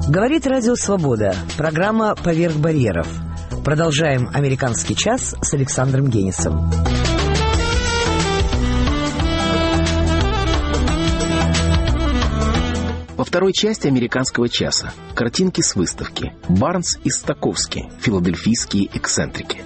Говорит Радио Свобода. Программа «Поверх барьеров». Продолжаем «Американский час» с Александром Генисом. Во второй части «Американского часа» картинки с выставки «Барнс и Стаковски. Филадельфийские эксцентрики».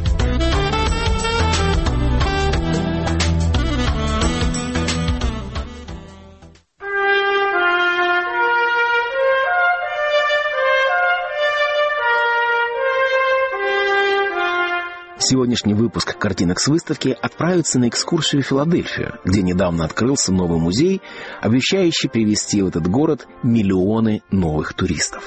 Сегодняшний выпуск «Картинок с выставки» отправится на экскурсию в Филадельфию, где недавно открылся новый музей, обещающий привезти в этот город миллионы новых туристов.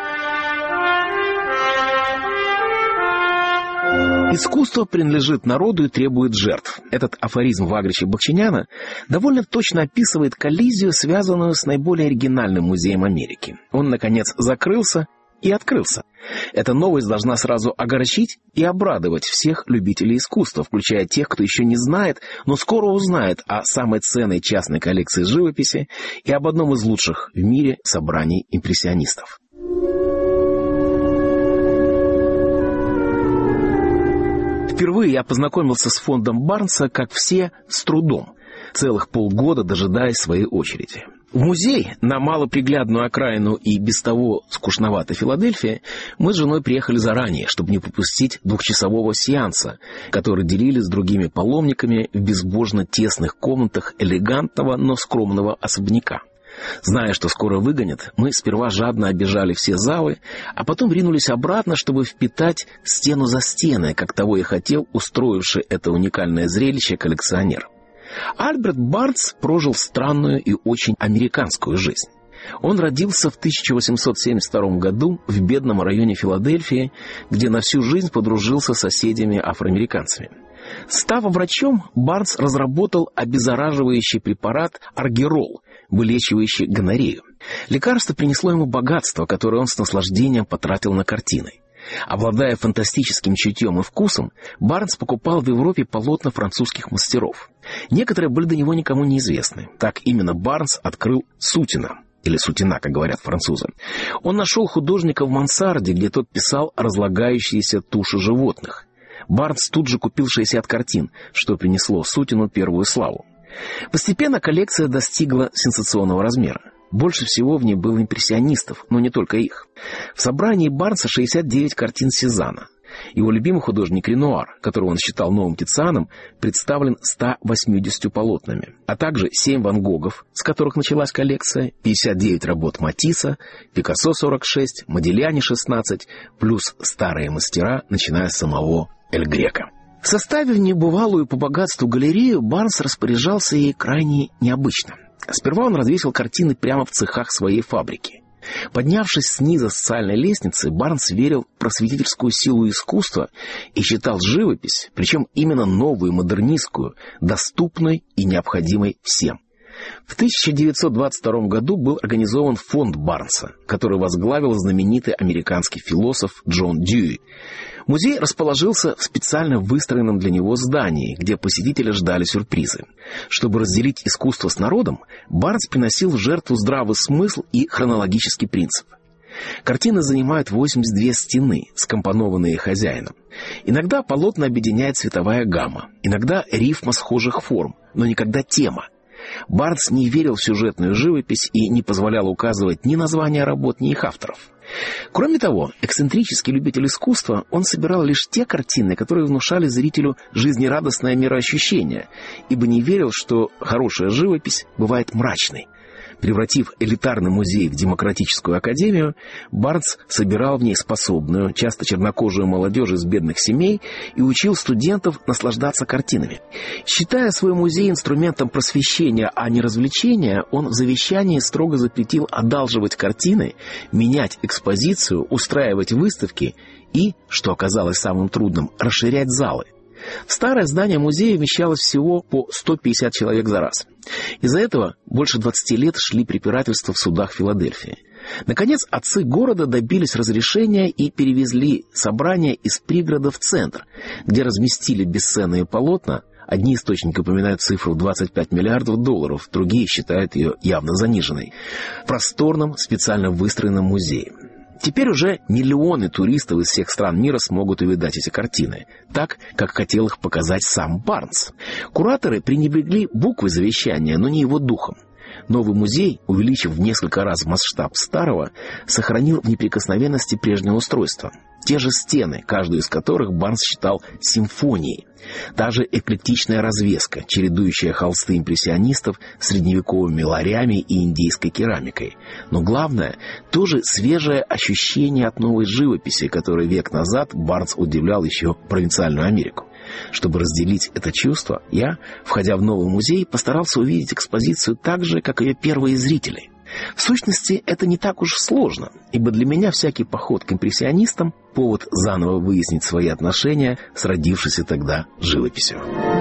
Искусство принадлежит народу и требует жертв. Этот афоризм Вагрича Бахчиняна довольно точно описывает коллизию, связанную с наиболее оригинальным музеем Америки. Он, наконец, закрылся и открылся. Эта новость должна сразу огорчить и обрадовать всех любителей искусства, включая тех, кто еще не знает, но скоро узнает о самой ценной частной коллекции живописи и об одном из лучших в мире собраний импрессионистов. Впервые я познакомился с фондом Барнса, как все, с трудом, целых полгода дожидаясь своей очереди. В музей, на малоприглядную окраину и без того скучноватой Филадельфии, мы с женой приехали заранее, чтобы не пропустить двухчасового сеанса, который делили с другими паломниками в безбожно тесных комнатах элегантного, но скромного особняка. Зная, что скоро выгонят, мы сперва жадно обежали все залы, а потом ринулись обратно, чтобы впитать стену за стеной, как того и хотел устроивший это уникальное зрелище коллекционер. Альберт Барнс прожил странную и очень американскую жизнь. Он родился в 1872 году в бедном районе Филадельфии, где на всю жизнь подружился с соседями-афроамериканцами. Став врачом, Барнс разработал обеззараживающий препарат аргирол, вылечивающий гонорею. Лекарство принесло ему богатство, которое он с наслаждением потратил на картины. Обладая фантастическим чутьем и вкусом, Барнс покупал в Европе полотна французских мастеров. Некоторые были до него никому неизвестны. Так именно Барнс открыл Сутина, или Сутина, как говорят французы. Он нашел художника в мансарде, где тот писал разлагающиеся туши животных. Барнс тут же купил 60 картин, что принесло Сутину первую славу. Постепенно коллекция достигла сенсационного размера. Больше всего в ней было импрессионистов, но не только их. В собрании Барнса 69 картин Сезанна. Его любимый художник Ренуар, которого он считал новым Тицианом, представлен 180 полотнами, а также 7 Ван Гогов, с которых началась коллекция, 59 работ Матисса, Пикассо 46, Модильяни 16, плюс старые мастера, начиная с самого Эль Греко. Составив небывалую по богатству галерею, Барнс распоряжался ей крайне необычно. Сперва он развесил картины прямо в цехах своей фабрики. Поднявшись снизу социальной лестницы, Барнс верил в просветительскую силу искусства и считал живопись, причем именно новую, модернистскую, доступной и необходимой всем. В 1922 году был организован фонд Барнса, который возглавил знаменитый американский философ Джон Дьюи. Музей расположился в специально выстроенном для него здании, где посетители ждали сюрпризы. Чтобы разделить искусство с народом, Барнс приносил в жертву здравый смысл и хронологический принцип. Картины занимают 82 стены, скомпонованные хозяином. Иногда полотна объединяет цветовая гамма, иногда рифма схожих форм, но никогда тема. Барнс не верил в сюжетную живопись и не позволял указывать ни названия работ, ни их авторов. Кроме того, эксцентрический любитель искусства, он собирал лишь те картины, которые внушали зрителю жизнерадостное мироощущение, ибо не верил, что хорошая живопись бывает мрачной. Превратив элитарный музей в демократическую академию, Барнс собирал в ней способную, часто чернокожую молодежь из бедных семей и учил студентов наслаждаться картинами. Считая свой музей инструментом просвещения, а не развлечения, он в завещании строго запретил одалживать картины, менять экспозицию, устраивать выставки и, что оказалось самым трудным, расширять залы. В старое здание музея вмещалось всего по 150 человек за раз. Из-за этого больше 20 лет шли препирательства в судах Филадельфии. Наконец, отцы города добились разрешения и перевезли собрание из пригорода в центр, где разместили бесценные полотна, Одни источники упоминают цифру $25 миллиардов, другие считают ее явно заниженной. В просторном, специально выстроенном музее. Теперь уже миллионы туристов из всех стран мира смогут увидать эти картины, так, как хотел их показать сам Барнс. Кураторы пренебрегли буквой завещания, но не его духом. Новый музей, увеличив в несколько раз масштаб старого, сохранил в неприкосновенности прежнее устройство. Те же стены, каждую из которых Барнс считал симфонией. Та же эклектичная развеска, чередующая холсты импрессионистов с средневековыми ларями и индийской керамикой. Но главное, тоже свежее ощущение от новой живописи, которой век назад Барнс удивлял еще провинциальную Америку. Чтобы разделить это чувство, я, входя в новый музей, постарался увидеть экспозицию так же, как ее первые зрители. В сущности, это не так уж сложно, ибо для меня всякий поход к импрессионистам – повод заново выяснить свои отношения с родившейся тогда живописью.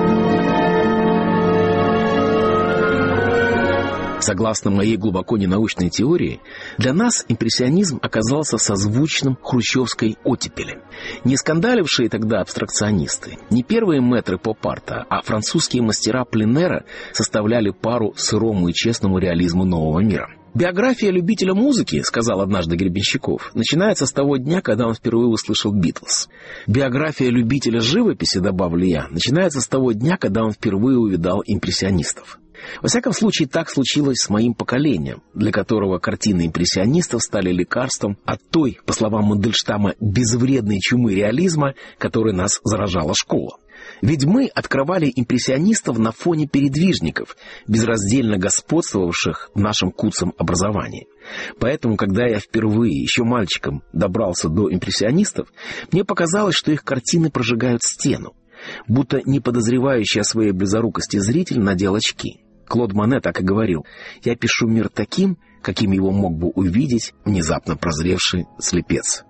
Согласно моей глубоко ненаучной теории, для нас импрессионизм оказался созвучным хрущевской оттепели. Не скандалившие тогда абстракционисты, не первые мэтры поп-арта, а французские мастера пленэра составляли пару сырому и честному реализму нового мира. «Биография любителя музыки, — сказал однажды Гребенщиков, — начинается с того дня, когда он впервые услышал Битлз. Биография любителя живописи, — добавлю я, — начинается с того дня, когда он впервые увидал импрессионистов». Во всяком случае, так случилось с моим поколением, для которого картины импрессионистов стали лекарством от той, по словам Мандельштама, безвредной чумы реализма, которой нас заражала школа. Ведь мы открывали импрессионистов на фоне передвижников, безраздельно господствовавших в нашем куцом образовании. Поэтому, когда я впервые, еще мальчиком, добрался до импрессионистов, мне показалось, что их картины прожигают стену, будто не подозревающий о своей близорукости зритель надел очки. Клод Моне так и говорил: «Я пишу мир таким, каким его мог бы увидеть внезапно прозревший слепец».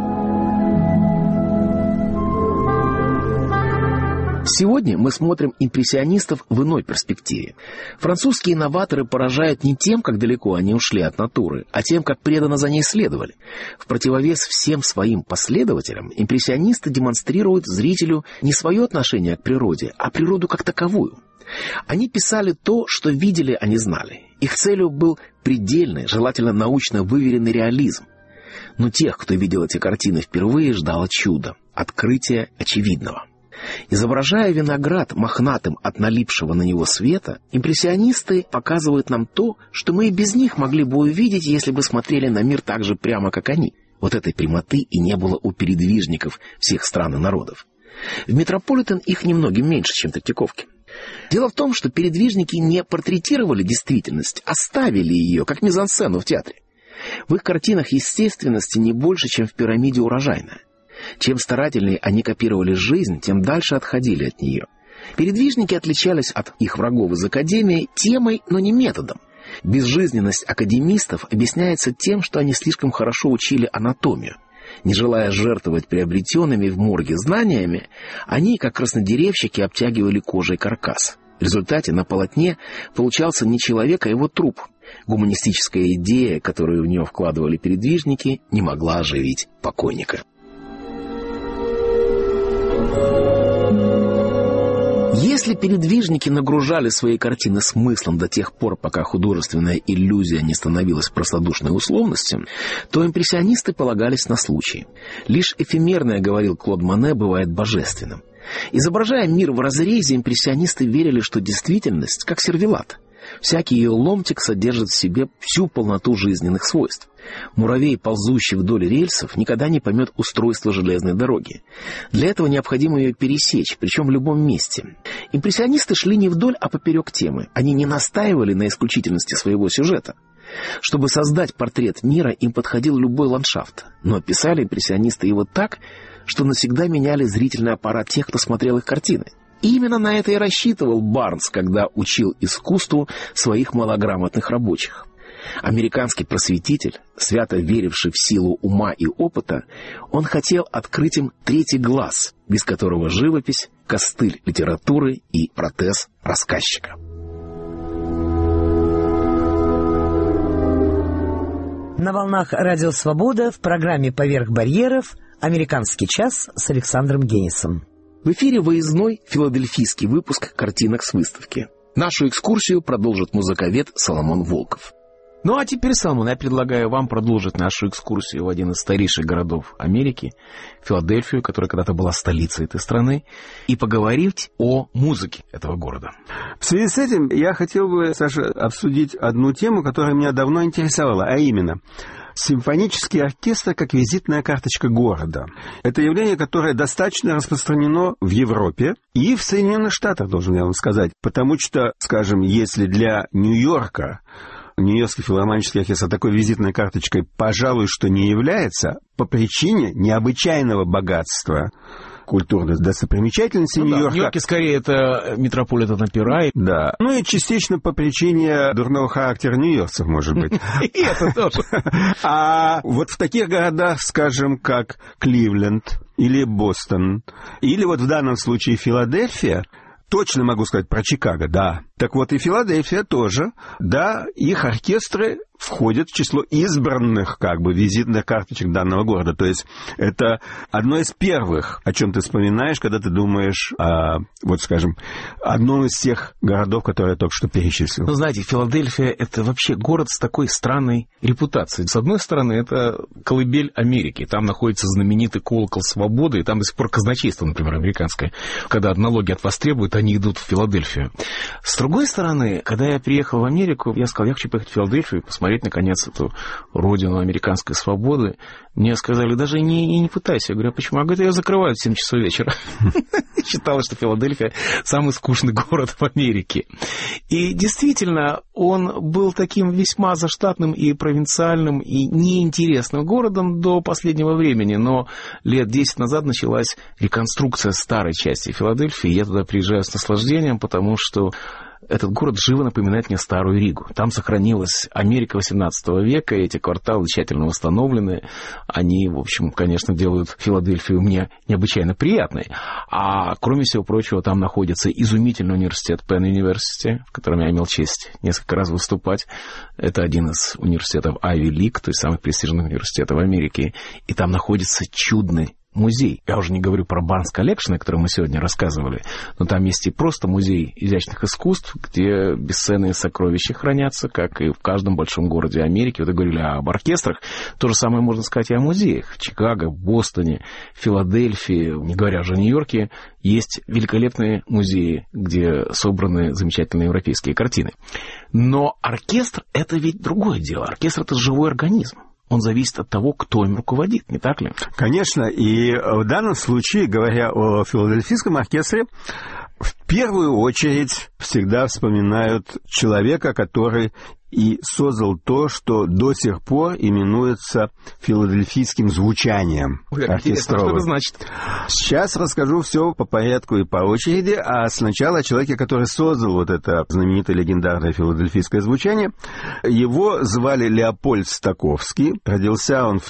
Сегодня мы смотрим импрессионистов в иной перспективе. Французские новаторы поражают не тем, как далеко они ушли от натуры, а тем, как преданно за ней следовали. В противовес всем своим последователям импрессионисты демонстрируют зрителю не свое отношение к природе, а природу как таковую. Они писали то, что видели, а не знали. Их целью был предельный, желательно научно выверенный реализм. Но тех, кто видел эти картины впервые, ждало чудо, открытие очевидного. Изображая виноград мохнатым от налипшего на него света, импрессионисты показывают нам то, что мы и без них могли бы увидеть, если бы смотрели на мир так же прямо, как они. Вот этой прямоты и не было у передвижников всех стран и народов. В Метрополитен их немногим меньше, чем в Третьяковке. Дело в том, что передвижники не портретировали действительность, а ставили ее, как мизансцену в театре. В их картинах естественности не больше, чем в пирамиде урожайная. Чем старательнее они копировали жизнь, тем дальше отходили от нее. Передвижники отличались от их врагов из академии темой, но не методом. Безжизненность академистов объясняется тем, что они слишком хорошо учили анатомию. Не желая жертвовать приобретенными в морге знаниями, они, как краснодеревщики, обтягивали кожей каркас. В результате на полотне получался не человек, а его труп. Гуманистическая идея, которую в нее вкладывали передвижники, не могла оживить покойника. Если передвижники нагружали свои картины смыслом до тех пор, пока художественная иллюзия не становилась простодушной условностью, то импрессионисты полагались на случай. Лишь эфемерное, говорил Клод Моне, бывает божественным. Изображая мир в разрезе, импрессионисты верили, что действительность как сервелат. Всякий ее ломтик содержит в себе всю полноту жизненных свойств. Муравей, ползущий вдоль рельсов, никогда не поймет устройство железной дороги. Для этого необходимо ее пересечь, причем в любом месте. Импрессионисты шли не вдоль, а поперек темы. Они не настаивали на исключительности своего сюжета. Чтобы создать портрет мира, им подходил любой ландшафт. Но писали импрессионисты его так, что навсегда меняли зрительный аппарат тех, кто смотрел их картины. И именно на это и рассчитывал Барнс, когда учил искусству своих малограмотных рабочих. Американский просветитель, свято веривший в силу ума и опыта, он хотел открыть им третий глаз, без которого живопись – костыль литературы и протез рассказчика. На волнах Радио Свобода в программе «Поверх барьеров» «Американский час» с Александром Генисом. В эфире выездной филадельфийский выпуск картинок с выставки. Нашу экскурсию продолжит музыковед Соломон Волков. Ну а теперь, Соломон, я предлагаю вам продолжить нашу экскурсию в один из старейших городов Америки, Филадельфию, которая когда-то была столицей этой страны, и поговорить о музыке этого города. В связи с этим я хотел бы, Саша, обсудить одну тему, которая меня давно интересовала, а именно симфонический оркестр как визитная карточка города. Это явление, которое достаточно распространено в Европе и в Соединенных Штатах, должен я вам сказать. Потому что, скажем, если для Нью-Йорка Нью-Йоркский филармонический оркестр такой визитной карточкой, пожалуй, что не является, по причине необычайного богатства культурной достопримечательности Нью-Йорка. Да, в Нью-Йорке скорее это Метрополитен-опера. Да. Ну и частично по причине дурного характера нью-йоркцев, может быть. И это тоже. А вот в таких городах, скажем, как Кливленд или Бостон, или вот в данном случае Филадельфия, точно могу сказать про Чикаго, да. Так вот и Филадельфия тоже, да, их оркестры входят в число избранных, как бы, визитных карточек данного города. То есть это одно из первых, о чем ты вспоминаешь, когда ты думаешь о, вот скажем, одном из тех городов, которые я только что перечислил. Ну, знаете, Филадельфия — это вообще город с такой странной репутацией. С одной стороны, это колыбель Америки. Там находится знаменитый колокол свободы, и там до сих пор казначейство, например, американское. Когда налоги от вас требуют, они идут в Филадельфию. С другой стороны, когда я приехал в Америку, я сказал, я хочу поехать в Филадельфию и посмотреть, наконец, эту родину американской свободы. Мне сказали, даже не пытайся. Я говорю, а почему? Я говорю, ее закрывают в 7 часов вечера. Считалось, что Филадельфия самый скучный город в Америке. И действительно, он был таким весьма заштатным и провинциальным, и неинтересным городом до последнего времени. Но лет 10 назад началась реконструкция старой части Филадельфии. Я туда приезжаю с наслаждением, потому что этот город живо напоминает мне старую Ригу. Там сохранилась Америка XVIII века, и эти кварталы тщательно восстановлены. Они, в общем, конечно, делают Филадельфию мне необычайно приятной. А кроме всего прочего, там находится изумительный университет Penn University, в котором я имел честь несколько раз выступать. Это один из университетов Ivy League, то есть самых престижных университетов Америки. И там находится чудный музей. Я уже не говорю про Barnes Collection, о котором мы сегодня рассказывали, но там есть и просто музей изящных искусств, где бесценные сокровища хранятся, как и в каждом большом городе Америки. Вы говорили об оркестрах. То же самое можно сказать и о музеях. В Чикаго, в Бостоне, Филадельфии, не говоря уже о Нью-Йорке, есть великолепные музеи, где собраны замечательные европейские картины. Но оркестр — это ведь другое дело. Оркестр — это живой организм. Он зависит от того, кто им руководит, не так ли? Конечно, и в данном случае, говоря о филадельфийском оркестре, в первую очередь всегда вспоминают человека, который и создал то, что до сих пор именуется филадельфийским звучанием оркестровым. Что это значит? Сейчас расскажу все по порядку и по очереди, а сначала о человеке, который создал вот это знаменитое легендарное филадельфийское звучание. Его звали Леопольд Стаковский. Родился он в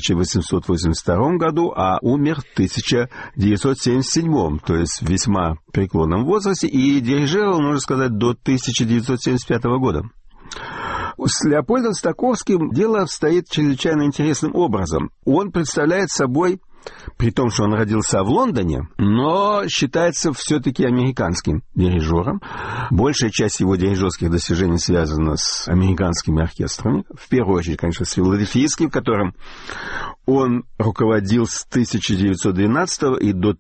1882 году, а умер в 1977, то есть в весьма преклонном возрасте, и дирижировал, можно сказать, до 1975 года. С Леопольдом Стаковским дело обстоит чрезвычайно интересным образом. Он представляет собой, при том, что он родился в Лондоне, но считается все-таки американским дирижером. Большая часть его дирижерских достижений связана с американскими оркестрами. В первую очередь, конечно, с филадельфийским, которым он руководил с 1912 и до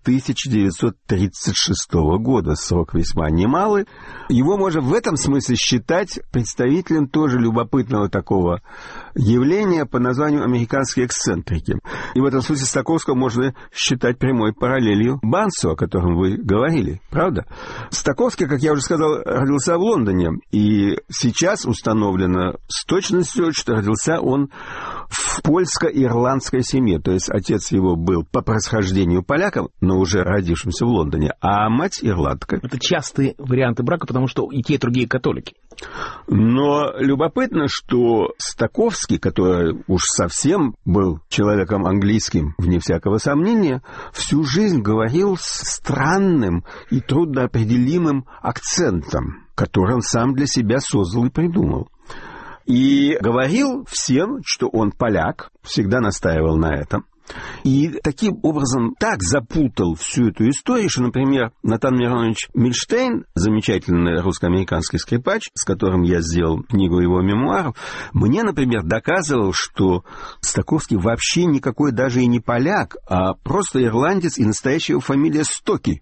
1936 года. Срок весьма немалый. Его можно в этом смысле считать представителем тоже любопытного такого явления по названию американские эксцентрики. И в этом смысле Стаковского можно считать прямой параллелью Барнсу, о котором вы говорили, правда? Стаковский, как я уже сказал, родился в Лондоне, и сейчас установлено с точностью, что родился он в польско-ирландской семье, то есть отец его был по происхождению поляком, но уже родившимся в Лондоне, а мать ирландка. Это частые варианты брака, потому что и те, и другие католики. Но любопытно, что Стаковский, который уж совсем был человеком английским, вне всякого сомнения, всю жизнь говорил с странным и трудноопределимым акцентом, который он сам для себя создал и придумал. И говорил всем, что он поляк, всегда настаивал на этом. И таким образом так запутал всю эту историю, что, например, Натан Миронович Мильштейн, замечательный русско-американский скрипач, с которым я сделал книгу его мемуаров, мне, например, доказывал, что Стаковский вообще никакой даже и не поляк, а просто ирландец, и настоящая его фамилия Стоки.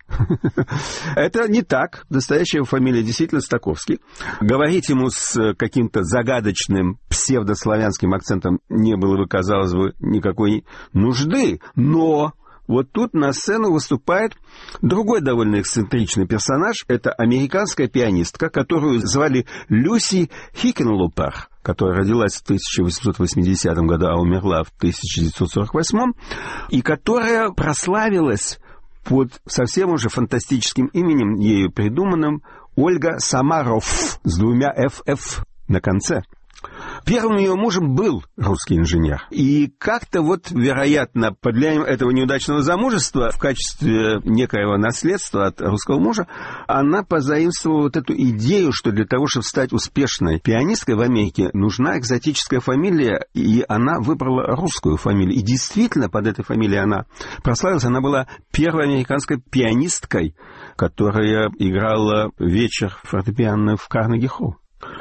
Это не так. Настоящая его фамилия действительно Стаковский. Говорить ему с каким-то загадочным псевдославянским акцентом не было бы, казалось бы, никакой нужды, но вот тут на сцену выступает другой довольно эксцентричный персонаж. Это американская пианистка, которую звали Люси Хикенлупер, которая родилась в 1880 году, а умерла в 1948, и которая прославилась под совсем уже фантастическим именем, ею придуманным, Ольга Самаров, с двумя «фф» на конце. Первым ее мужем был русский инженер. И как-то вот, вероятно, под влиянием этого неудачного замужества, в качестве некоего наследства от русского мужа, она позаимствовала вот эту идею, что для того, чтобы стать успешной пианисткой в Америке, нужна экзотическая фамилия, и она выбрала русскую фамилию. И действительно, под этой фамилией она прославилась. Она была первой американской пианисткой, которая играла вечер фортепиано в Карнеги-холл.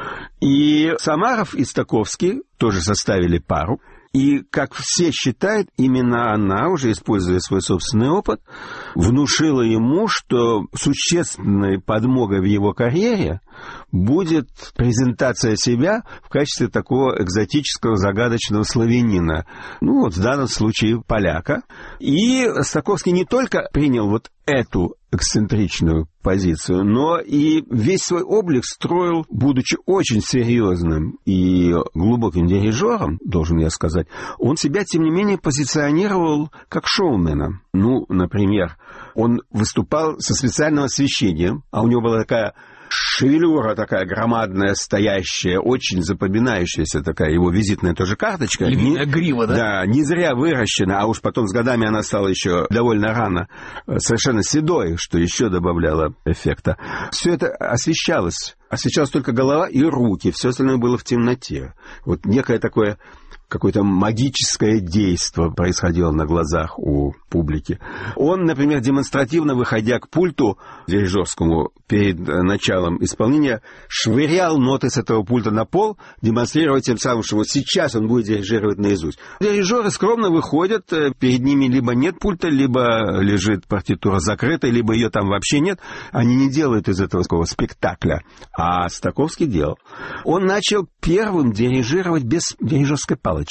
И Самаров и Стаковский тоже составили пару. И, как все считают, именно она, уже используя свой собственный опыт, внушила ему, что существенной подмогой в его карьере будет презентация себя в качестве такого экзотического, загадочного славянина. Ну, вот в данном случае поляка. И Стаковский не только принял вот эту эксцентричную позицию, но и весь свой облик строил, будучи очень серьезным и глубоким дирижером, должен я сказать, он себя, тем не менее, позиционировал как шоумена. Ну, например, он выступал со специальным освещением, а у него была такая шевелюра такая громадная, стоящая, очень запоминающаяся такая его визитная тоже карточка. Львиная грива, да? Да, не зря выращена, а уж потом с годами она стала еще довольно рано совершенно седой, что еще добавляло эффекта. Все это освещалось. Освещалась только голова и руки, все остальное было в темноте. Вот некое такое какое-то магическое действо происходило на глазах у публики. Он, например, демонстративно, выходя к пульту дирижерскому перед началом исполнения, швырял ноты с этого пульта на пол, демонстрируя тем самым, что вот сейчас он будет дирижировать наизусть. Дирижеры скромно выходят, перед ними либо нет пульта, либо лежит партитура закрытой, либо ее там вообще нет. Они не делают из этого такого спектакля. А Стаковский делал. Он начал первым дирижировать без дирижерской палочки.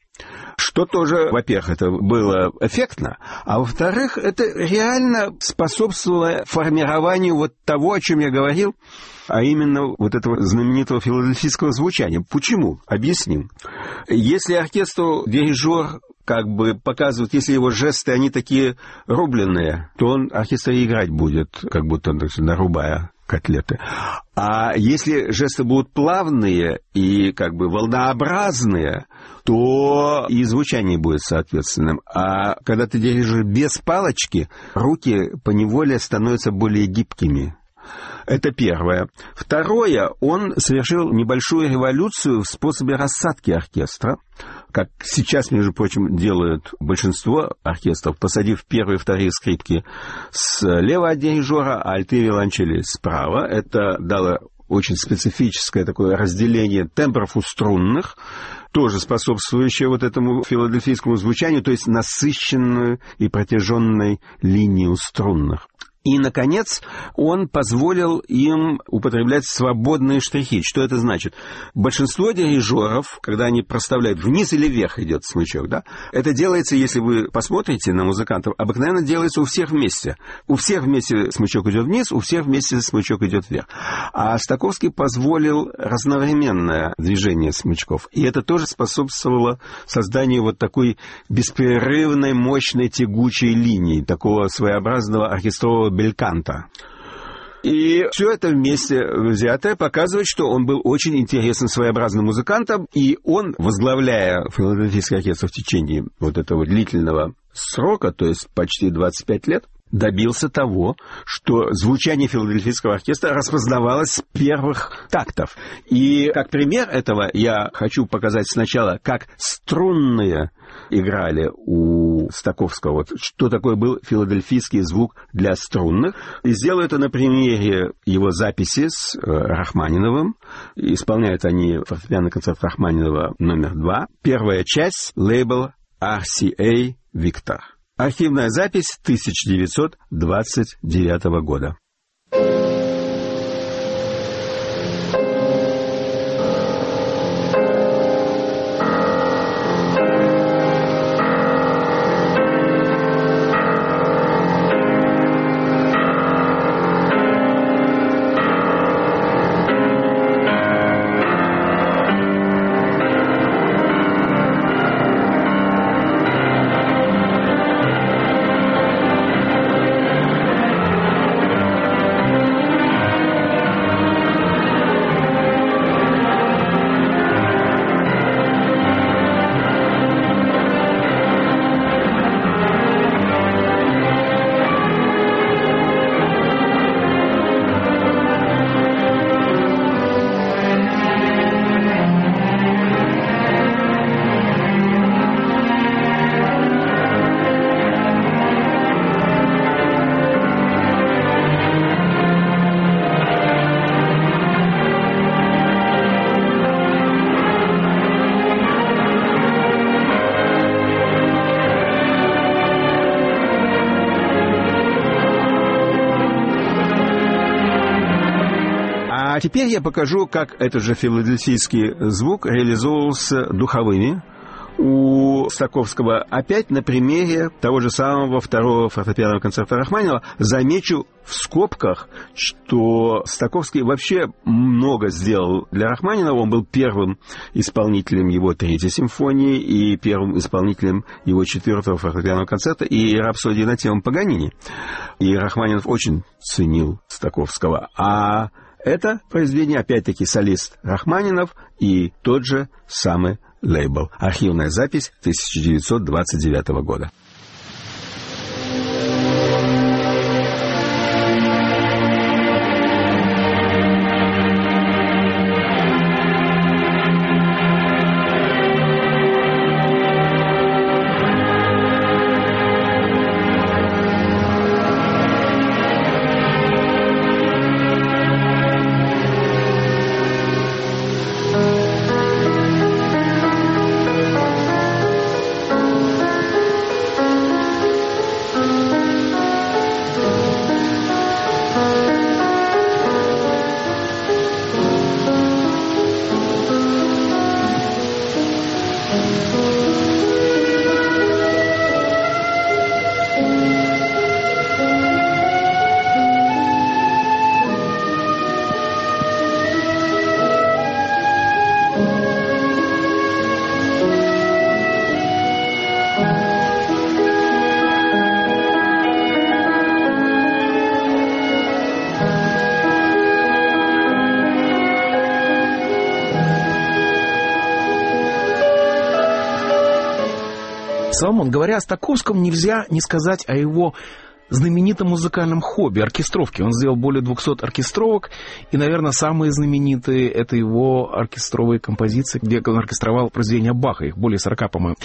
Что тоже, во-первых, это было эффектно, а во-вторых, это реально способствовало формированию вот того, о чем я говорил, а именно вот этого знаменитого филадельфийского звучания. Почему? Объясним. Если оркестру дирижер как бы показывают, если его жесты, они такие рубленные, то он оркестр играть будет, как будто нарубая котлеты. А если жесты будут плавные и как бы волнообразные, то и звучание будет соответственным. А когда ты дирижируешь без палочки, руки поневоле становятся более гибкими. Это первое. Второе, он совершил небольшую революцию в способе рассадки оркестра, как сейчас, между прочим, делают большинство оркестров, посадив первые и вторые скрипки слева от дирижера, а альты и виолончели справа. Это дало очень специфическое такое разделение тембров у струнных, тоже способствующее вот этому филадельфийскому звучанию, то есть насыщенной и протяженной линии у струнных. И, наконец, он позволил им употреблять свободные штрихи. Что это значит? Большинство дирижеров, когда они проставляют вниз или вверх идет смычок, да, это делается, если вы посмотрите на музыкантов, обыкновенно делается у всех вместе. У всех вместе смычок идет вниз, у всех вместе смычок идет вверх. А Стаковский позволил разновременное движение смычков. И это тоже способствовало созданию вот такой беспрерывной, мощной, тягучей линии, такого своеобразного оркестрового бельканта. И все это вместе взятое показывает, что он был очень интересным, своеобразным музыкантом, и он, возглавляя филадельфийский оркестр в течение вот этого длительного срока, то есть почти 25 лет, добился того, что звучание филадельфийского оркестра распознавалось с первых тактов. И как пример этого я хочу показать сначала, как струнные играли у Стаковского. Вот что такое был филадельфийский звук для струнных. И сделаю это на примере его записи с Рахманиновым. Исполняют они фортепианный концерт Рахманинова номер 2. Первая часть, лейбл RCA Victor. Архивная запись 1929 года. А теперь я покажу, как этот же филадельфийский звук реализовывался духовыми у Стаковского. Опять на примере того же самого второго фортепианного концерта Рахманинова. Замечу в скобках, что Стаковский вообще много сделал для Рахманинова. Он был первым исполнителем его третьей симфонии и первым исполнителем его четвертого фортепианного концерта и рапсодии на тему Паганини. И Рахманинов очень ценил Стаковского. А это произведение, опять-таки, солист Рахманинов и тот же самый лейбл. Архивная запись 1929 года. Соломон, говоря о Стаковском, нельзя не сказать о его знаменитом музыкальном хобби, оркестровке. Он сделал более 200 оркестровок, и, наверное, самые знаменитые — это его оркестровые композиции, где он оркестровал произведения Баха, их более 40, по-моему.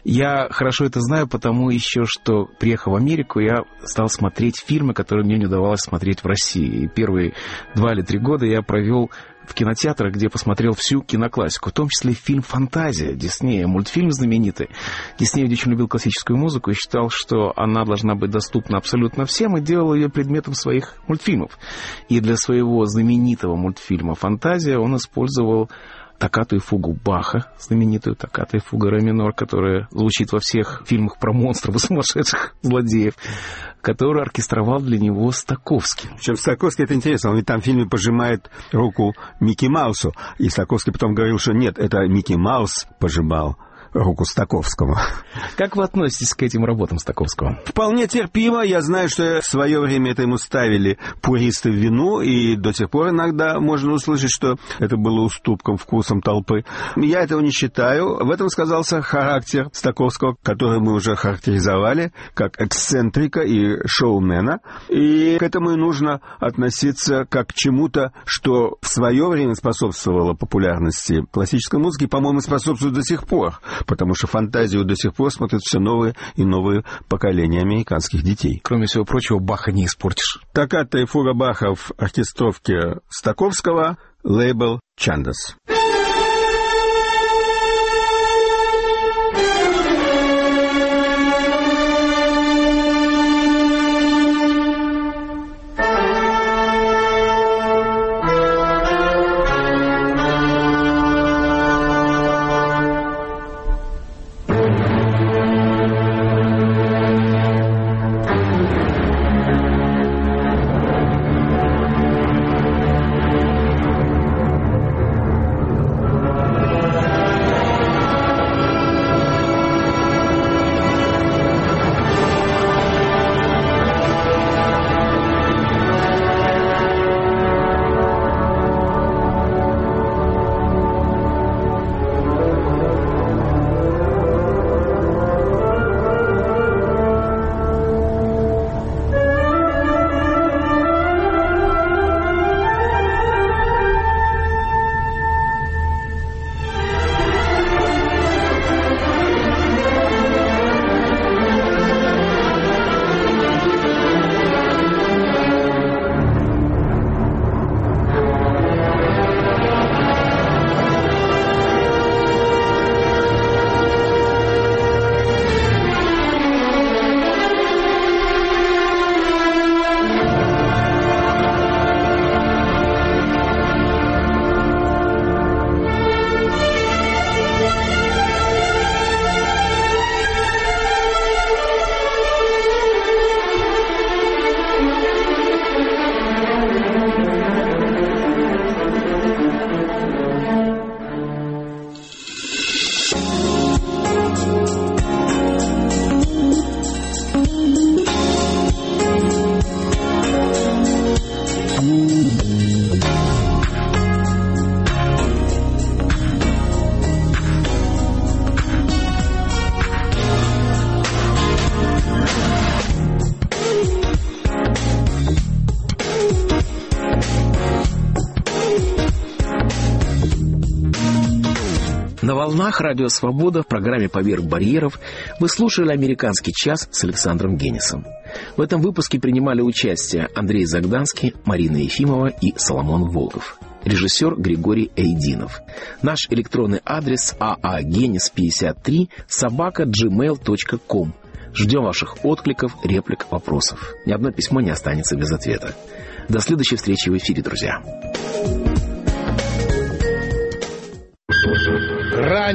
Я хорошо это знаю, потому еще, что, приехав в Америку, я стал смотреть фильмы, которые мне не удавалось смотреть в России. И первые 2 или 3 года я провел в кинотеатрах, где посмотрел всю киноклассику, в том числе фильм «Фантазия» Диснея, мультфильм знаменитый. Дисней очень любил классическую музыку и считал, что она должна быть доступна абсолютно всем, и делал ее предметом своих мультфильмов. И для своего знаменитого мультфильма «Фантазия» он использовал токкату и фугу Баха, знаменитую токкату и фугу ре минор, которая звучит во всех фильмах про монстров и сумасшедших злодеев, который оркестровал для него Стаковский. Причем Стаковский, это интересно, он ведь там в фильме пожимает руку Микки Маусу, и Стаковский потом говорил, что нет, это Микки Маус пожимал руку Стаковскому. Как вы относитесь к этим работам Стаковского? Вполне терпимо. Я знаю, что в свое время это ему ставили пуристы в вину, и до сих пор иногда можно услышать, что это было уступком вкусам толпы. Я этого не считаю. В этом сказался характер Стаковского, который мы уже характеризовали как эксцентрика и шоумена. И к этому и нужно относиться как к чему-то, что в свое время способствовало популярности классической музыки, по-моему, способствует до сих пор, потому что фантазию до сих пор смотрят все новые и новые поколения американских детей. Кроме всего прочего, Баха не испортишь. Токката и фуга Баха в оркестровке Стаковского, лейбл «Чандас». На волнах Радио Свобода в программе «Поверх барьеров» вы слушали «Американский час» с Александром Генисом. В этом выпуске принимали участие Андрей Загданский, Марина Ефимова и Соломон Волков. Режиссер Григорий Эйдинов. Наш электронный адрес aagenis53@gmail.com. Ждем ваших откликов, реплик, вопросов. Ни одно письмо не останется без ответа. До следующей встречи в эфире, друзья.